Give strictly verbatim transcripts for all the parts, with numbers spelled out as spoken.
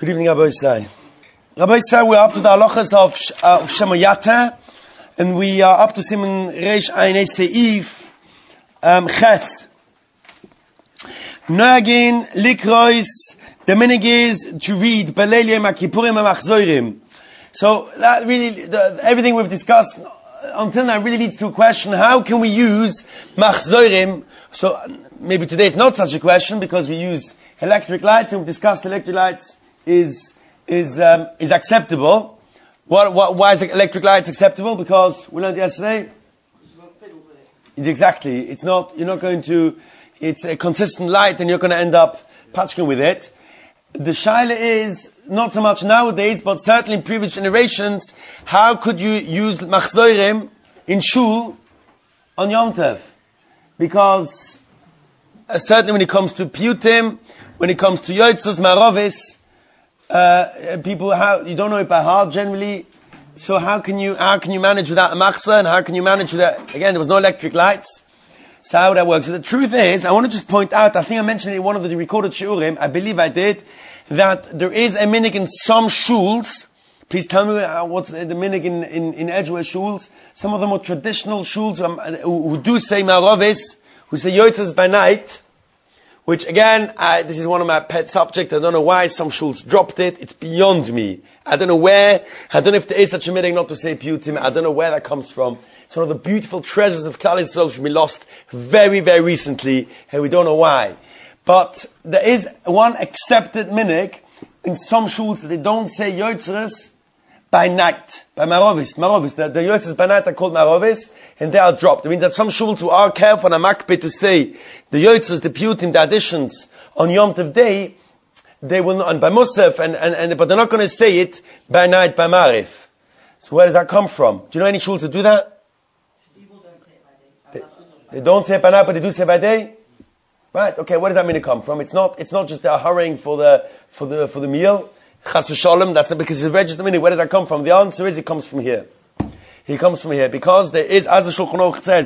Good evening, Rabbi Isai. Rabbi Isai, we're up to the halachas of, uh, of Shemayata, and we are up to Siman Reish Ayin Seif um, Ches. Now again, Likrois, the minig is to read Beleil Yom HaKippurim and Machzorim. So that really, the, everything we've discussed until now really leads to a question: how can we use Machzorim? So maybe today it's not such a question because we use electric lights, and we've discussed electric lights is is um, is acceptable. What, what, why is electric lights acceptable? Because we learned yesterday. It's exactly. It's not. You're not going to. It's a consistent light, and you're going to end up patching with it. The shaila is not so much nowadays, but certainly in previous generations. How could you use machzorim in shul on Yom Tov? Because uh, certainly when it comes to piyutim, when it comes to yotzos marovis. Uh, people, how you don't know it by heart generally. So how can you how can you manage without a machzor, and how can you manage without? Again, there was no electric lights. So how that works? So the truth is, I want to just point out. I think I mentioned in one of the recorded shiurim. I believe I did that there is a minig in some shuls. Please tell me uh, what's the, the minig in in, in Edgeware shuls. Some of them are traditional shuls um, who, who do say marovis, who say yotzos by night. Which again, uh, this is one of my pet subjects. I don't know why some shuls dropped it. It's beyond me. I don't know where. I don't know if there is such a meaning not to say piyutim. I don't know where that comes from. It's one of the beautiful treasures of Klal Yisrael which we lost very, very recently, and we don't know why. But there is one accepted minig in some shuls that they don't say yotzos by night, by marovis. Marovis. The, the yotzos by night are called marovis, and they are dropped. It means that some shuls who are careful and makpeh to say the yotzos, the piyutim, the additions on Yom Tov Day, they will not, and by Musaf, and, and, and, but they're not going to say it by night, by Marif. So where does that come from? Do you know any shuls that do that? People don't say it by day. They, they don't say it by night, but they do say it by day? Right, okay, where does that mean to come from? It's not, it's not just they're hurrying for the, for the, for the meal. Chas v'sholem, that's not because it's a registered meaning. Where does that come from? The answer is it comes from here. He comes from here because there is, as the Shulchan Aruch says,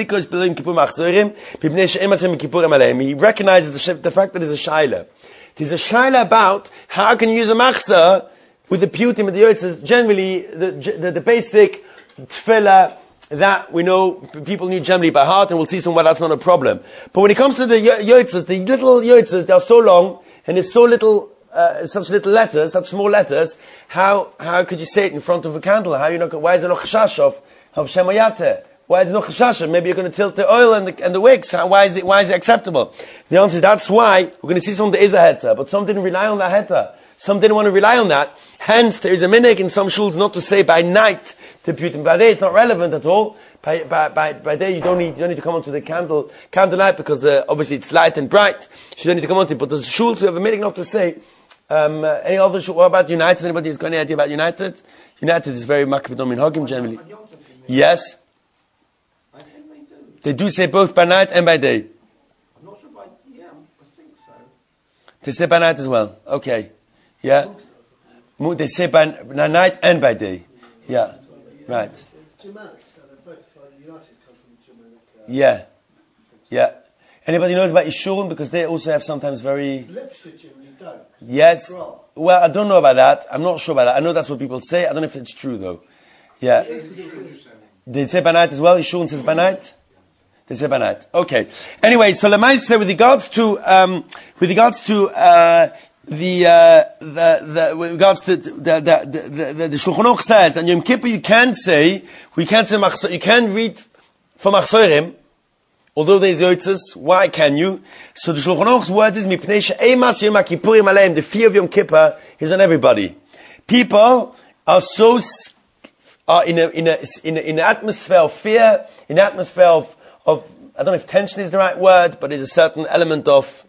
he recognizes the, the fact that there's a shaila. There's a shaila about how can you use a machzor with the piyutim and the yotzos. Generally, the, the, the basic tefillah that we know people knew generally by heart, and we'll see somewhere that's not a problem. But when it comes to the yotzos, the little yotzos, they are so long and there's so little. Uh, such little letters, such small letters, how how could you say it in front of a candle? How you not? Why is there no chashash of of shemayate? Why is there no chashash? Maybe you're going to tilt the oil and the and the wicks. How, why is it why is it acceptable? The answer is that's why we're going to see some there is a heta, but some didn't rely on that heta. Some didn't want to rely on that. Hence, there is a minig in some shuls not to say by night to piyutim. By day, it's not relevant at all. By, by, by, by day, you don't need, you don't need to come onto the candle, candlelight because the, obviously it's light and bright. So you don't need to come onto it. But there's shuls who have a minig not to say. Um, uh, any other shul? What about United? Anybody has got any idea about United? United is very makbid on minhagim generally. Yes. I think they do. They do say both by night and by day. I'm not sure by, yeah, I think so. They say by night as well. Okay. Yeah. They say by night and by day. Yeah. Right. Germanic, so they're both uh, United come from Germanic. Uh, Yeah. Yeah. Anybody knows about Yishurun? Because they also have sometimes very... Leicestershire generally don't. Yes. Well, I don't know about that. I'm not sure about that. I know that's what people say. I don't know if it's true though. Yeah. They say by night as well? Yishurun says by night? They say by night. Okay. Anyway, so Lamai said with regards to, um, with regards to, uh, the, uh, the, the, with regards to the, the, the, the, the, the Shulchan Aruch says, and Yom Kippur you can say, we can't say machzor, you can read from machzorim, although there is yotzos. Why can you? So the Shulchan Aruch's word is, Mipnei she'emas Yom HaKippurim aleim, the fear of Yom Kippur is on everybody. People are so, are in a, in a, in a, in an atmosphere of fear, in an atmosphere of, of, I don't know if tension is the right word, but there's a certain element of,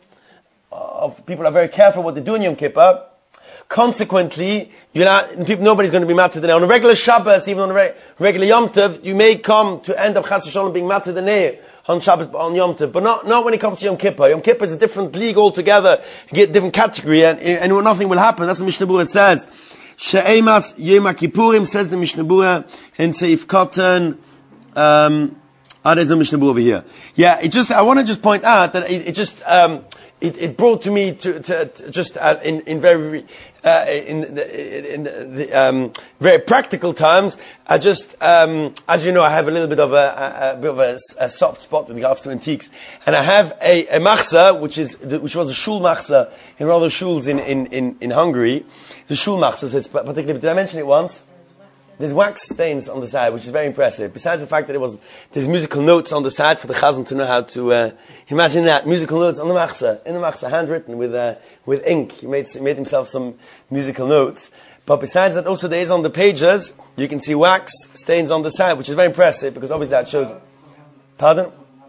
of people are very careful what they do in Yom Kippur. Consequently, you're not, people, nobody's going to be matzah denei. On a regular Shabbos, even on a re- regular Yom Tov, you may come to end up Chas v'Sholom being matzah denei on Shabbos, on Yom Tov, but not, not when it comes to Yom Kippur. Yom Kippur is a different league altogether, you get a different category, and, and nothing will happen. That's what Mishnah Berurah says. She'emas Yom HaKippurim, says the Mishnah Berurah, in Seif Cotton, um, ah, there's no Mishnah Berurah over here. Yeah, it just, I want to just point out that it, it just, um, it, it brought to me to, to, to just uh, in, in very, uh, in the, in the, the um, very practical terms, I just, um, as you know, I have a little bit of a, a, a bit of a, a soft spot with regards to antiques, and I have a, a machzor, which is, which was a shul machzor in one of the shuls in, in, in, in Hungary, the shul machzor, so it's particularly, did I mention it once? There's wax stains on the side, which is very impressive. Besides the fact that it was, there's musical notes on the side for the chazan to know how to, uh, imagine that, musical notes on the machzor, in the machzor, handwritten with, uh, with ink. He made, he made himself some musical notes. But besides that, also there is on the pages, you can see wax stains on the side, which is very impressive, because obviously that shows, pardon?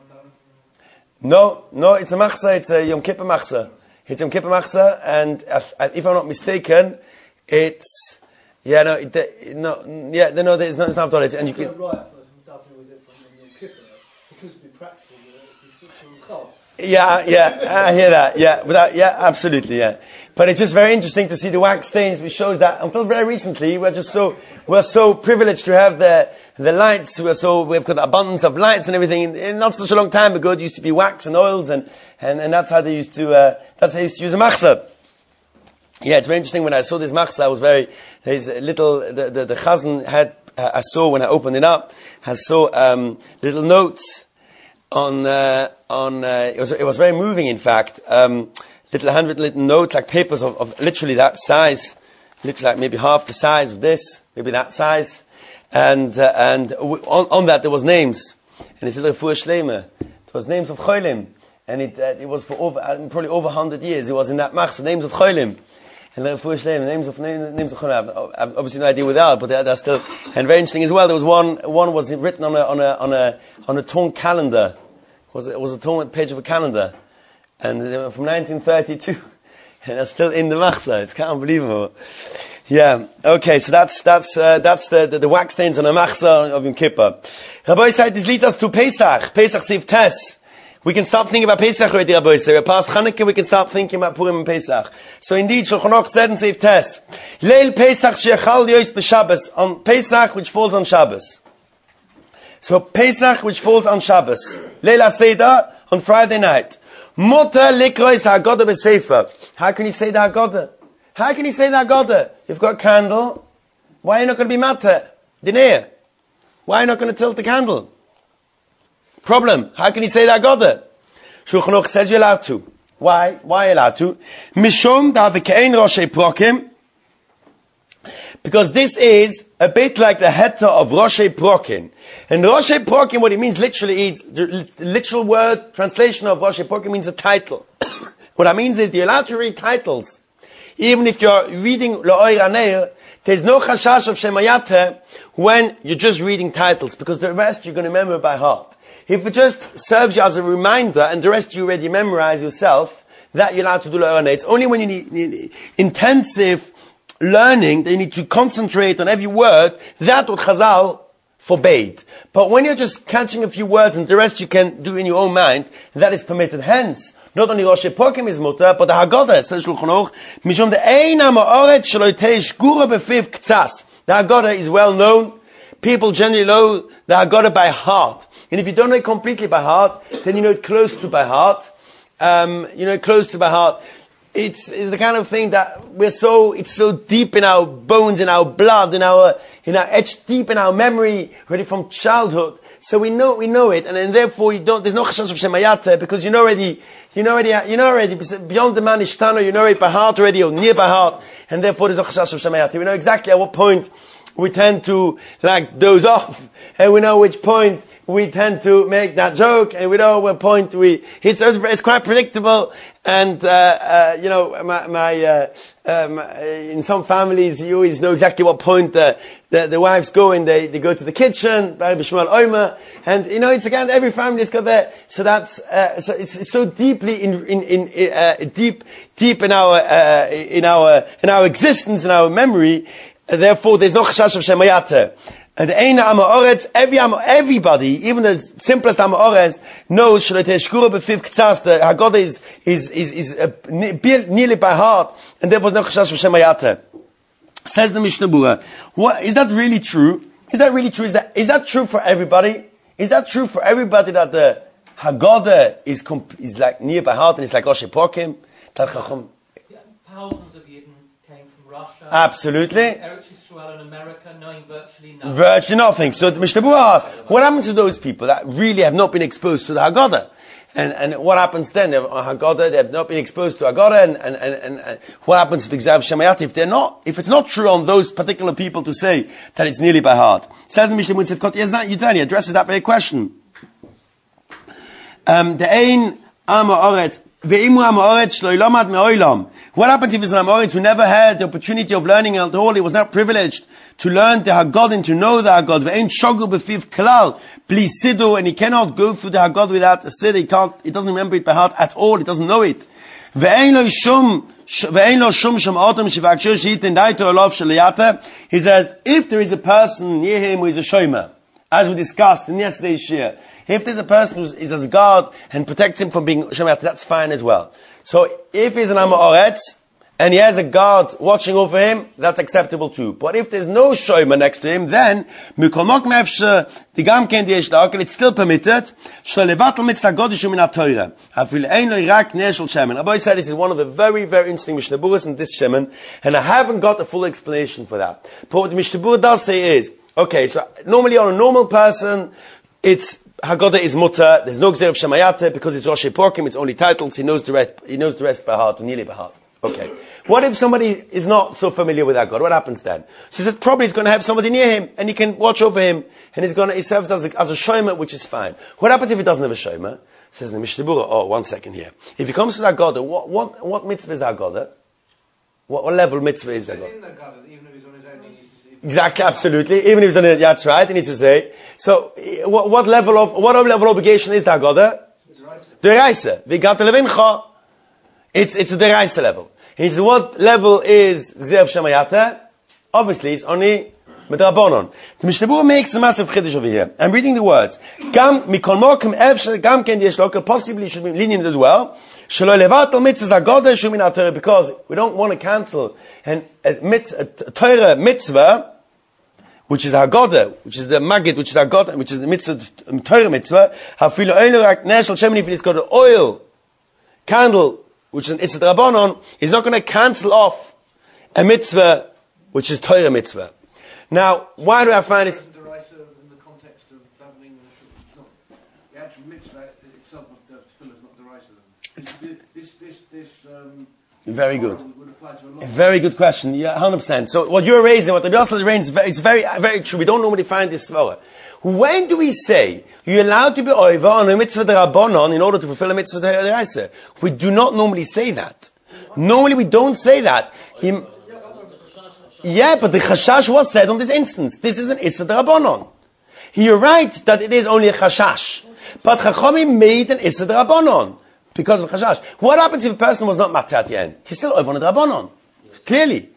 No, no, it's a machzor, it's a Yom Kippur machzor. It's Yom Kippur machzor, and if, if I'm not mistaken, it's, Yeah, no, it, no, yeah, no, there's no, it's not done. And you can. Right, with it from Yom Kippur, because it'd be practical, it'd be cold. Yeah, yeah, I hear that. Yeah, without, yeah, absolutely, yeah. But it's just very interesting to see the wax stains, which shows that until very recently we're just so we're so privileged to have the the lights. We're so we've got abundance of lights and everything. And not such a long time ago, it used to be wax and oils, and and, and that's how they used to uh, that's how they used to use a machzor. Yeah, it's very interesting. When I saw this machzor, I was very, there's a little, the, the, the chazan had, uh, I saw when I opened it up, I saw, um, little notes on, uh, on, uh, it was, it was very moving, in fact, um, little handwritten little notes, like papers of, of literally that size, literally like maybe half the size of this, maybe that size, and, uh, and w- on, on that there was names, and it's a little refuah shlema. It was names of cholim, and it, uh, it was for over, uh, probably over a hundred years, it was in that machzor, names of cholim. And names of names of Cholim. I've obviously no idea what they are, but they're, they're still. And very interesting as well. There was one. One was written on a on a on a on a torn calendar. It was it was a torn page of a calendar, and they were from nineteen thirty-two, and they're still in the machzor. It's kind of unbelievable. Yeah. Okay. So that's that's uh, that's the, the the wax stains on a machzor of Yom Kippur. Rabbi said this leads us to Pesach. Pesach Siv Tes. We can start thinking about Pesach already, Rabbi. So we're past Chanukah, we can start thinking about Purim and Pesach. So indeed, Shulchan Aruch said in Seif Tes, Leil Pesach she'echal yois b'Shabbos, on Pesach, which falls on Shabbos. So Pesach, which falls on Shabbos. Leil HaSeder, on Friday night. Mutter likrois ha'Haggadah b'Sefer. How can you say the Haggadah? How can you say the Haggadah? You've got a candle. Why are you not going to be matter? Dineh. Why are you not going to tilt the candle? Problem. How can you say that Haggadah? Shulchan Aruch says you're allowed to. Why? Why are you allowed to? Mishum da v'kein Roshei Prokim. Because this is a bit like the heter of Roshei Prokim. And Roshei Prokim, what it means literally is, the literal word translation of Roshei Prokim means a title. What that means is you're allowed to read titles. Even if you're reading Lo'oir Aneir, there's no chashash of Shemayateh when you're just reading titles, because the rest you're going to remember by heart. If it just serves you as a reminder, and the rest you already memorize yourself, that you're allowed to do Lo'oir Aneir. It's only when you need, need intensive learning that you need to concentrate on every word, that what Chazal forbade. But when you're just catching a few words and the rest you can do in your own mind, that is permitted. Hence, not only Roshei Prokim is mutter, but the Haggadah, says Shulchan Aruch, Mishum de'ein ha'ma'oret shelo yitei shgura b'fiv k'tzas. The Haggadah is well known. People generally know the Haggadah by heart. And if you don't know it completely by heart, then you know it close to by heart. Um, you know it close to by heart. It's, it's the kind of thing that we're so, it's so deep in our bones, in our blood, in our, in our, etched deep in our memory, already from childhood. So we know, we know it, and, and therefore you don't, there's no chashash of Shemayateh, because you know already, you know already, you know already, beyond the man ishtano, you know it by heart already, or near by heart, and therefore there's no chashash of Shemayateh. We know exactly at what point we tend to, like, doze off, and we know which point we tend to make that joke, and we know what point we, it's, it's quite predictable, and, uh, uh, you know, my, my, uh, um, in some families, you always know exactly what point the, the, the wives go, and they, they go to the kitchen, and, you know, it's again, every family's got that, so that's, uh, so it's, it's so deeply in, in, in, uh, deep, deep in our, uh, in our, in our existence, in our memory, uh, therefore there's no chashash of Shemayateh. And the Eina Amoretz, every everybody, even the simplest Amoretz, knows Shalotei Shkura b'fiv k'tzas. The Haggadah is is is is uh, nearly by heart, and therefore no chashash v'Shemayateh. Says the Mishnah Berurah. What is that really true? Is that really true? Is that is that true for everybody? Is that true for everybody that the Haggadah is comp- is like near by heart and it's like Oshe Pokim. Tal Chacham. Yeah, thousands of Yidden came from Russia. Absolutely. Eretz Yisrael in America, knowing virtually nothing. Virtually nothing. So the Mishnah Berurah asks, what happens to those people that really have not been exposed to the Haggadah? And, and what happens then? They have Haggadah, they have not been exposed to Haggadah, and, and, and, and, and what happens to the Gzav Shemayat if they're not, if it's not true on those particular people to say that it's nearly by heart? Says the Mishnah Berurah, Yudani addresses that very question. Um, the Ein Am Ha'aretz, Ve'imu Am Ha'aretz Shlo Ilamad Me'olam. What happens if it's an Am Ha'aretz who never had the opportunity of learning at all? He was not privileged to learn the Haggadah and to know the Haggadah. Ve'ein Shogu B'fiv Klal, Bli Siddur, and he cannot go through the Haggadah without a Siddur. He can't, he doesn't remember it by heart at all. He doesn't know it. Ve'ein Lo Shum, Ve'ein Lo Shum Shum Adam Shivakshur She'iten Daito Olav Shaliyata. He says, if there is a person near him who is a Shomer, as we discussed in yesterday's shir, if there's a person who is as guard and protects him from being Shemayat, that's fine as well. So if he's an Am Ha'aretz and he has a guard watching over him, that's acceptable too. But if there's no Shomer next to him, then Mikol Mokum Efshe Digam Ken Diesh Lakel, it's still permitted. Shlo Levatel Mitzvah Godesh Min HaTorah. Hafil Ein Lo Yirak Ner Shel Shemen. Rabbi said this is one of the very, very interesting Mishnah Berurahs in this Shemen, and I haven't got a full explanation for that. But what the Mishnah Berurah does say is, okay, so normally on a normal person, it's Haggadah is mutter. There's no Gzeir of Shemayata because it's Rosh Porkim. It's only titles. He knows the rest. He knows the rest by heart, or nearly by heart. Okay. What if somebody is not so familiar with Haggadah? What happens then? So he says probably he's going to have somebody near him, and he can watch over him, and he's going to. He serves as a, as a shomer, which is fine. What happens if he doesn't have a shomer? Says the Mishnah Berurah. Oh, one second here. If he comes to Haggadah, what what what mitzvah is Haggadah? What, what level mitzvah is Haggadah? Exactly, absolutely. Even if it's on a, that's right, you need to say. So, what, what level of, what level of obligation is the Haggadah? Deraisa. V'gav levincha. It's, it's a deraisa level. He says, what level is Gzeir of Shemayata? Obviously, it's only Midrabanon. The Mishnah Berurah makes a massive chiddush over here. I'm reading the words. Gam, mikol mokum efshel, gam ken diesh lokel, possibly should be lenient as well. Shelo levatel mitzvahs Haggadah shu min HaTorah, because we don't want to cancel an, a, mitzvah, a Torah mitzvah, which is Haggadah, which is the Magid, which is Haggadah, which is the mitzvah, um, Torah mitzvah. Hafilu oil rak ner shel shemen, if it's got an oil candle, which is an Issad Rabbanon, he's not going to cancel off a mitzvah, which is Torah mitzvah. Now, why do I find it? In the context of davening, it's not the actual mitzvah itself of the tefillah is not derisive. This, this, this. Um, Very good. Would apply to a lot. A very good question. Yeah, one hundred percent. So what you're raising, what the Biasla raising, is very, very true. We don't normally find this svara. When do we say you're allowed to be over on a mitzvah derabanan in order to fulfill a mitzvah deraisa? We do not normally say that. Normally we don't say that. He, yeah, but the chashash was said on this instance. This is an issa derabanan. You're right that it is only a chashash, but Chachamim made an issa derabanan because of chashash. What happens if a person was not matzah at the end? He's still over on a derabanan. Clearly.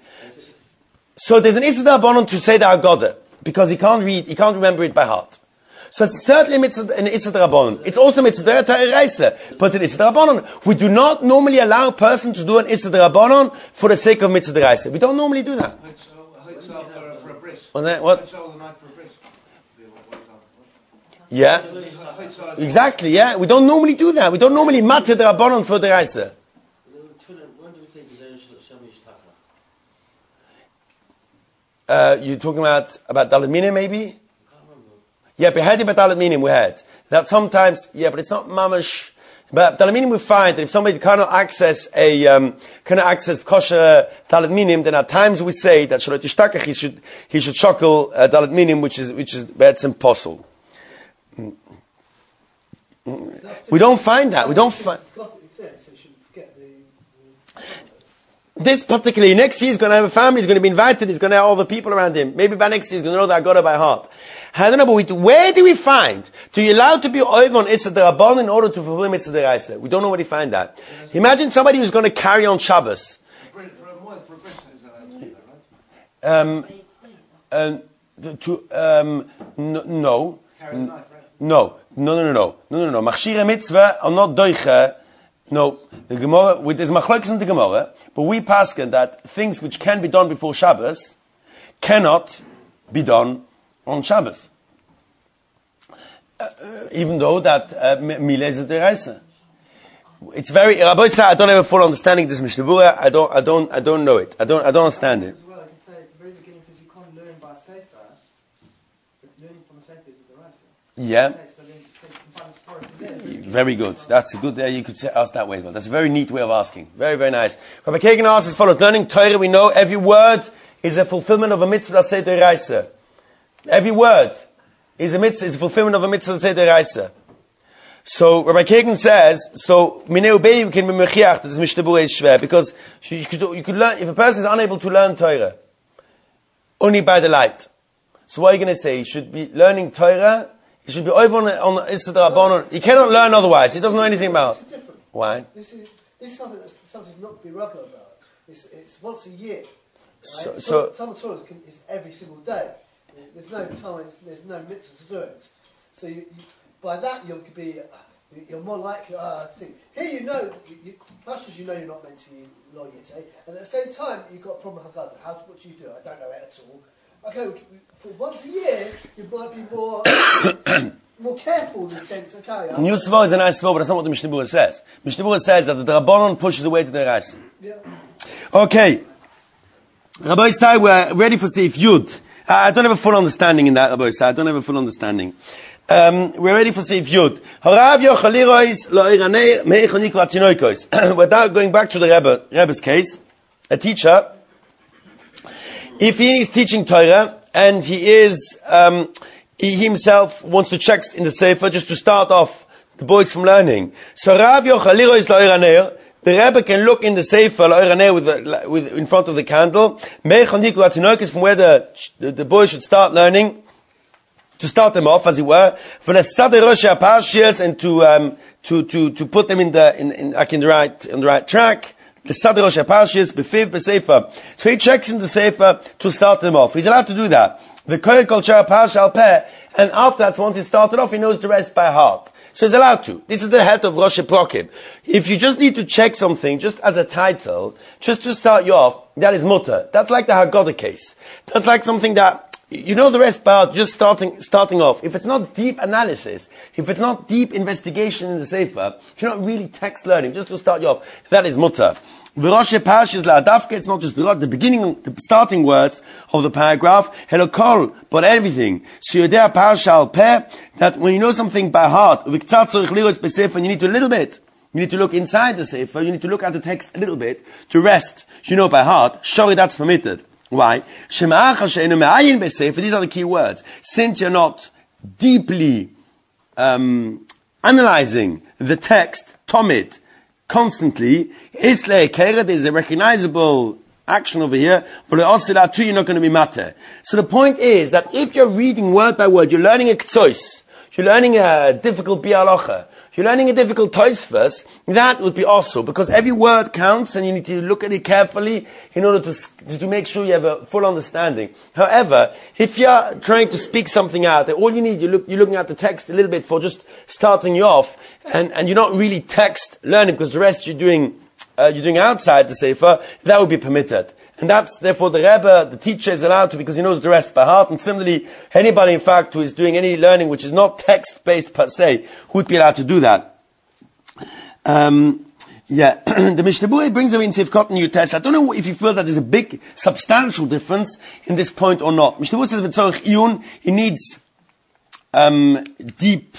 So there's an issa derabanan to say the Haggadah, because he can't read, he can't remember it by heart. So it's certainly mitzvah, an issa derabanan. It's also mitzvah deraisa, but it's an issa derabanan. We do not normally allow a person to do an issa derabanan for the sake of mitzvah deraisa. We don't normally do that. For, for a bris. Well, then, what? For a bris. Yeah. Exactly, yeah. We don't normally do that. We don't normally matter derabanan for deraisa. When do we say Shemish Taka? Uh, you're talking about, about Dalet Minim, maybe? Yeah, we had it about Dalet Minim, we had. That sometimes, yeah, but it's not mamash. But Dalet Minim we find that if somebody cannot access a, um, cannot access kosher Dalet Minim, then at times we say that Shalot Yishtakach, he should, he should shackle uh, Dalet Minim, which is, which is, that's impossible. We don't find that. We don't find. This particularly, next year he's going to have a family, he's going to be invited, he's going to have all the people around him. Maybe by next year he's going to know that Haggadah by heart. I don't know, but we, where do we find to be allowed to be over on Issa D'Rabbanan in order to fulfill Mitzvah D'Oraisa? We don't know where to find that. Imagine somebody who's going to carry on Shabbos. Um, um, to, um, no, no, no, no, no, no, no, no, no, Machshire Mitzvah are not doiche. No, the Gemara, with there's machlokes in the Gemara, but we pasken that things which can be done before Shabbos cannot be done on Shabbos. uh, even though that uh, Mile is a deraisa. It's very, Rabbi said, I don't have a full understanding of this Mishnah Berurah. I don't, I don't, I don't know it. I don't, I don't understand it. As well, I can say at the very beginning, says you can't learn by Sefer, but learning from a Sefer is a deraisa. Yeah. So then you can find a story from there. Very good. That's a good, uh, you could say, ask that way as well. That's a very neat way of asking. Very, very nice. Rabbi Kagan asks as follows, learning Torah, we know every word is a fulfillment of a mitzvah that say deraisa. Every word is a mitzvah, is a fulfillment of a mitzvah that say deraisa. So Rabbi Kagan says, so mineu bei you can be mechiach that this Mishnah Berurah is shver because you could, you could learn if a person is unable to learn Torah only by the light. So what are you going to say? He should be learning Torah. He should be over on on Issa D'Rabbanan. He cannot learn otherwise. He doesn't know anything about. This is different. Why? This is this is something that's something not to be regular about. It's it's once a year. Right? So, so Talmud Torah is every single day. There's no time. There's no mitzvah to do it. So you, you, by that you'll be you're more likely. Uh, I think here you know you, pastors you know you're not meant to lie yet, and at the same time you've got a problem with Haggadah. How what do you do? I don't know it at all. Okay, for once a year you might be more more careful in the sense. Okay, New Tzvah is a nice Tzvah, but that's not what the Mishnah Berurah says. Mishnah Berurah says that the Rabbanon pushes away to the Deraisa. Yeah. Okay, Rabbi Sai, we're ready for Seif Yud. I don't have a full understanding in that, Rabbi Sai. I don't have a full understanding. Um, we're ready for Seif Yud. Harav Yochalirois lo iranei meichonik vatinoikos. Without going back to the Rebbe, Rebbe's case, a teacher, if he is teaching Torah and he is, um, he himself wants to check in the Sefer just to start off the boys from learning. So Rav Yochalirois lo iranei. The Rebbe can look in the Sefer with, the, with in front of the candle. From where the, the the boys should start learning, to start them off, as it were. For the Sadeh Rosh HaParshias and to um, to to to put them in the in, in like in the right on the right track. The Sadeh Rosh HaParshias befiv besefer. So he checks in the Sefer to start them off. He's allowed to do that. The Kohen Kol Shar Parsha Al Peh, and after that, once he started off, he knows the rest by heart. So he's allowed to. This is the head of Rosh Prokim. If you just need to check something, just as a title, just to start you off, that is mutter. That's like the Haggadah case. That's like something that, you know the rest about just starting, starting off. If it's not deep analysis, if it's not deep investigation in the Sefer, if you're not really text learning, just to start you off, that is mutter. Rosh Parshas la'adafke, it's not just the, the beginning, the starting words of the paragraph, helokol, but everything. So yodea parsha al peh, that when you know something by heart, v'ktzat tzorich liros b'sefer, you need to a little bit, you need to look inside the Sefer, you need to look at the text a little bit, to rest, you know by heart, surely that's permitted. Why? Shema'acha she'enu me'ayin b'sefer, these are the key words. Since you're not deeply, um, analyzing the text, tomit, constantly, Isle Keret is a recognizable action over here. For the Osila too, you're not going to be matter. So the point is that if you're reading word by word, you're learning a Ktsois, you're learning a difficult Bialocha, you're learning a difficult Tosfos, that would be also, because every word counts and you need to look at it carefully in order to, to make sure you have a full understanding. However, if you're trying to speak something out, all you need, you look, you're looking at the text a little bit for just starting you off, and, and you're not really text learning because the rest you're doing, uh, you're doing outside the Sefer, that would be permitted. And that's, therefore, the Rebbe, the teacher is allowed to because he knows the rest by heart. And similarly, anybody, in fact, who is doing any learning which is not text-based per se, would be allowed to do that. Um, yeah. The Mishnah Berurah brings them in Sivkot and Yutes. I don't know if you feel that there's a big, substantial difference in this point or not. Mishnah Berurah says, V'tzorich iyun, he needs, um, deep,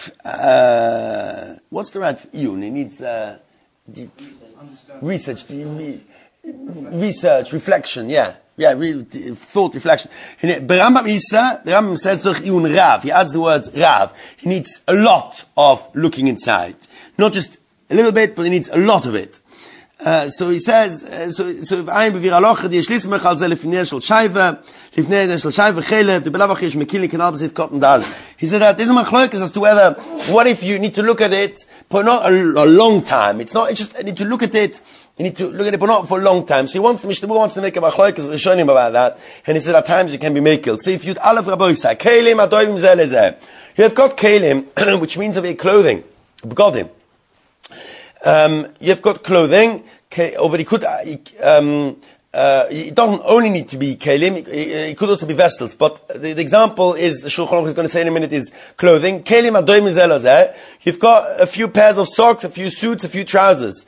uh, what's the right iyun? He needs, uh, deep research, deep, research, reflection, yeah. Yeah, re- thought, reflection. The Rambam Isa, the Rambam says, Iyun Rav. He adds the words Rav. He needs a lot of looking inside. Not just a little bit, but he needs a lot of it. Uh, so he says, uh, so, so if I'm bevir alocha, di yishlis mech al ze lefnei shel shayva, lefnei shel shayva chelev, the belavach yesh mekili kanal b'zit cotton dal. He said that this is machlokes as to whether, what if you need to look at it for not a, a long time. It's not, it's just, you need to look at it, you need to look at it, but not for a long time. So he wants, the Mishnah Berurah wants to make a machlokes rishonim about that, and he said at times you can be makil. So if you'd alef raboisai, kelim adoyim zeh lezeh. You have got kelim, which means of a clothing, begodim. Um, you've got clothing, okay, or but he could, um, uh, it doesn't only need to be kelim, it, it could also be vessels, but the, the example is, the Shulchan Aruch is going to say in a minute, is clothing. Kelim adoim zelazeh. You've got a few pairs of socks, a few suits, a few trousers.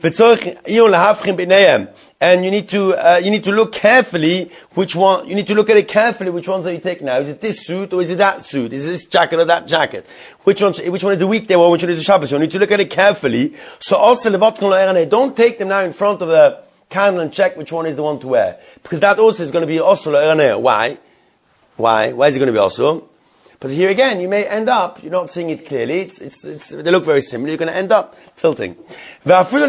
And you need to, uh, you need to look carefully which one, you need to look at it carefully which ones are you taking now. Is it this suit or is it that suit? Is it this jacket or that jacket? Which one, which one is a weekday one, which one is a Shabbos one? You need to look at it carefully. So also, don't take them now in front of the candle and check which one is the one to wear. Because that also is going to be also le'eraneh. Why? Why? Why is it going to be also? Because here again, you may end up, you're not seeing it clearly, it's, it's, it's, they look very similar, you're going to end up tilting. Even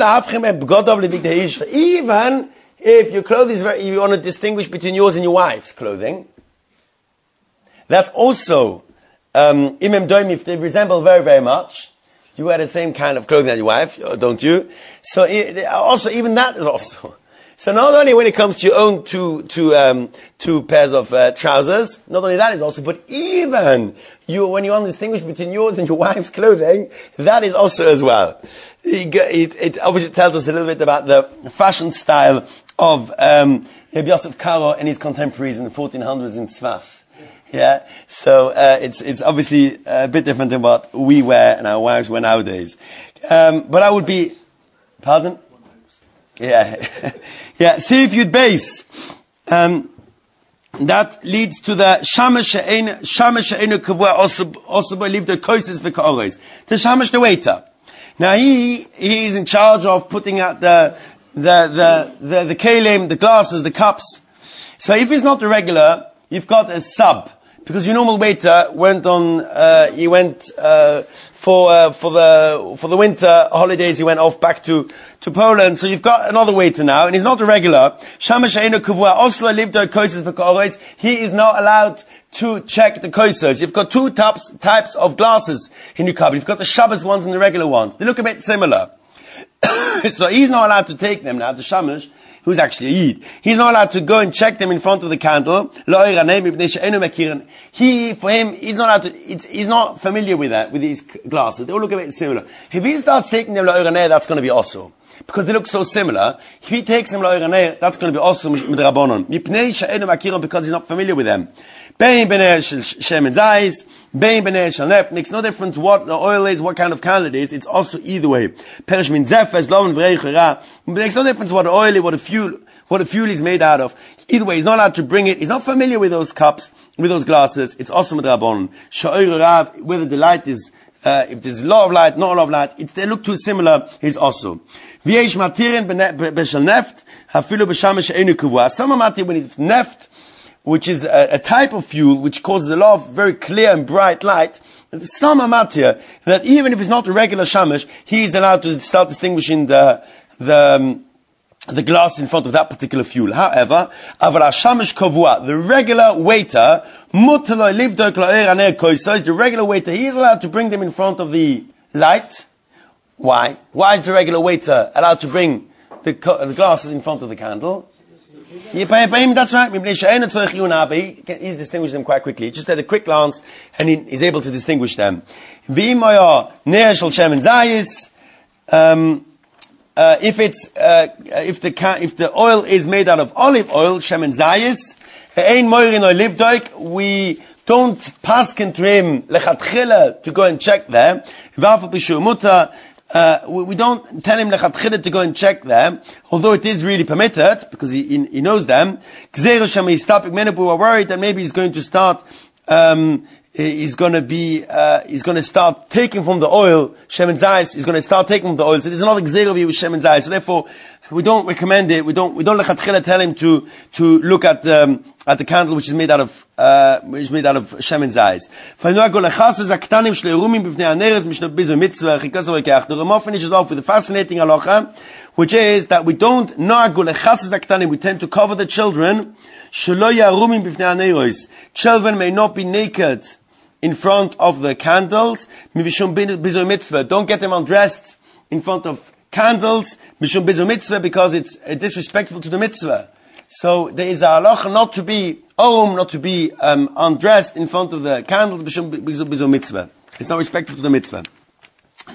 if your clothing is very, you want to distinguish between yours and your wife's clothing, that's also, um, imem doim, if they resemble very, very much, you wear the same kind of clothing as your wife, don't you? So also, even that is also. So not only when it comes to your own two, two, um, two pairs of uh, trousers, not only that is also, but even you, when you want to distinguish between yours and your wife's clothing, that is also as well. It, it, it obviously tells us a little bit about the fashion style of um, Rabbi Yosef Karo and his contemporaries in the fourteen hundreds in Tzfas. Yeah, so uh, it's it's obviously a bit different than what we wear and our wives wear nowadays. Um, but I would be, pardon? Yeah, yeah. See if you'd base. Um, that leads to the shamash she'ein shamash she'einu kavua also also believe the koises v'ka'ores. The shamash, the waiter. Now he he is in charge of putting out the the the the, the kelim, the glasses, the cups. So if he's not the regular, you've got a sub. Because your normal waiter went on, uh, he went, uh, for, uh, for the, for the winter holidays, he went off back to, to Poland. So you've got another waiter now, and he's not a regular. He is not allowed to check the kosos. You've got two types, types of glasses in your cupboard. You've got the Shabbos ones and the regular ones. They look a bit similar. So he's not allowed to take them now, the shamash, who's actually a Yid. He's not allowed to go and check them in front of the candle. He, for him, he's not allowed to, it's, he's not familiar with that, with these glasses. They all look a bit similar. If he starts taking them, that's going to be also. Because they look so similar. If he takes them, that's going to be also with Rabbanon. Because he's not familiar with them. Bein b'nei shem and zayis, bein b'nei shel neft. Makes no difference what the oil is, what kind of candle it is. It's also either way. Perish min zefes, loven v'rei chera. Makes no difference what the oil is, what the fuel, what the fuel is made out of. Either way, he's not allowed to bring it. He's not familiar with those cups, with those glasses. It's also with Rabbanon. Sha'oir rav, whether the light is, uh, if there's law of light, not law of light, it's, they look too similar, is also. V'yesh matirin b'shel neft, hafilu b'shamesh einu kavua. Some matir when it's neft, which is a, a type of fuel which causes a lot of very clear and bright light. Some amatir that even if it's not a regular shamash, he is allowed to start distinguishing the the um, the glass in front of that particular fuel. However, aval shamash kavua, the regular waiter, mutaloi livdok la'er aner koisos, the regular waiter, he is allowed to bring them in front of the light. Why? Why is the regular waiter allowed to bring the, the glasses in front of the candle? That's right. He distinguishes them quite quickly. Just at a quick glance, and he is able to distinguish them. Um, uh, if it's uh, if the if the oil is made out of olive oil, shemen zayis, we don't paskin to him lechatchila to go and check them. Uh, we, we don't tell him lechatchila to go and check them, although it is really permitted because he, he, he knows them. We are worried that maybe he's going to start. Um, he's going to be. Uh, he's going to start taking from the oil. Shemen zayis. He's going to start taking from the oil. So there's another gzeira with shemen zayis. So therefore, we don't recommend it. We don't. We don't lechatchila tell him to to look at um, at the candle which is made out of. Uh, which is made out of shemen zayis. The Ramah finishes off with a fascinating halacha, which is that we don't we tend to cover the children. Children may not be naked in front of the candles. Don't get them undressed in front of candles because it's disrespectful to the mitzvah. So there is a halacha not to be om, not to be um, undressed in front of the candles. Mitzvah. It's not respectful to the mitzvah.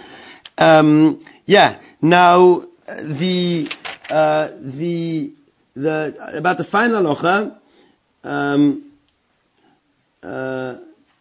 Um, yeah. Now the uh, the the, about the final halacha, um, uh,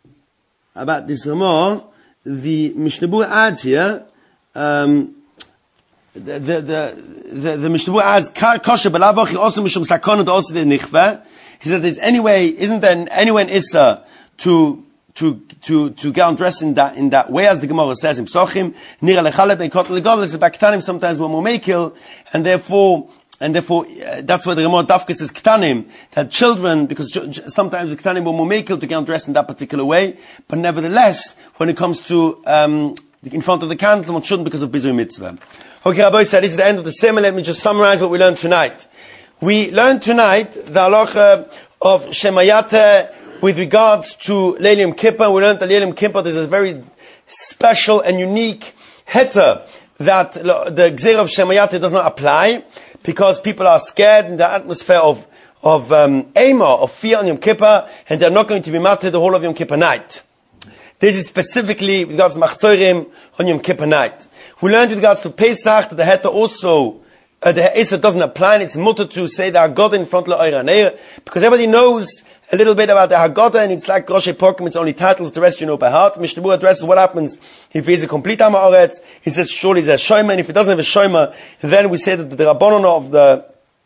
about this Ramah, the Mishnah Berurah adds here, um, the, the, the, the, the Mishnah Berurah adds, kosher belavachi also mishum sakon and also the nichve. He said there's anyway, isn't there anyway an issa to, to, to, to get undressed in that, in that way, as the Gemara says in Psochim, nira lechaleb and kotel legolis, the baktanim sometimes when we're makil, and therefore, and therefore, uh, that's why the Gemara Dafka says ktanim, that children, because ch- sometimes the ktanim were makil to get undressed in that particular way, but nevertheless, when it comes to, um, in front of the candles, one shouldn't because of Bizui Mitzvah. Okay, Rabbi said, this is the end of the sermon. Let me just summarize what we learned tonight. We learned tonight the halacha of Shemayate with regards to Leil Yom Kippur. We learned that Leil Yom Kippur, there's a very special and unique heter that the Gzeir of Shemayate does not apply because people are scared in the atmosphere of, of um, Eimah, of fear on Yom Kippur, and they're not going to be mated the whole of Yom Kippur night. This is specifically with regards to Machzorim on Yom Kippur night. We learned with regards to Pesach that the heter also Uh, the Issa doesn't apply, and it's mutter to say the Haggadah in front of the Oira Neir, because everybody knows a little bit about the Haggadah, and it's like Rosh Pokim, it's only titles, the rest you know by heart. Mishnah Berurah addresses what happens if he's a complete Amaretz. He says, surely he's a Shomer, and if he doesn't have a Shomer, then we say that the Rabbanon of the,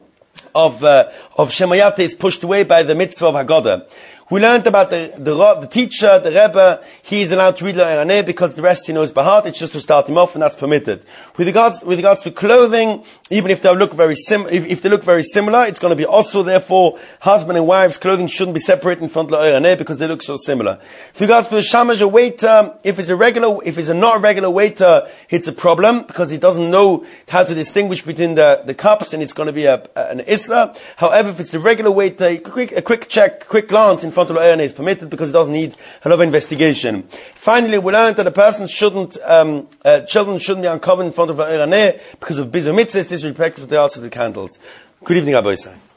of, uh, of Shemayate is pushed away by the mitzvah of Haggadah. We learned about the, the, the teacher, the Rebbe, he is allowed to read L'Eraneh because the rest he knows by heart, it's just to start him off and that's permitted. With regards, with regards to clothing, even if they look very sim, if, if they look very similar, it's going to be also, therefore, husband and wife's clothing shouldn't be separated in front of L'Eraneh because they look so similar. With regards to the Shamash, a waiter, if it's a regular, if it's a not a regular waiter, it's a problem because he doesn't know how to distinguish between the, the cups and it's going to be a, a, an Issa. However, if it's the regular waiter, a quick, a quick check, quick glance in front of L'Eraneh is permitted because it doesn't need a lot of investigation. Finally, we learned that a person shouldn't, um, uh, children shouldn't be uncovered in front of L'Eraneh because of Bizui Mitzvah, disrespect for the arts of the candles. Good evening, Rabbi Isai.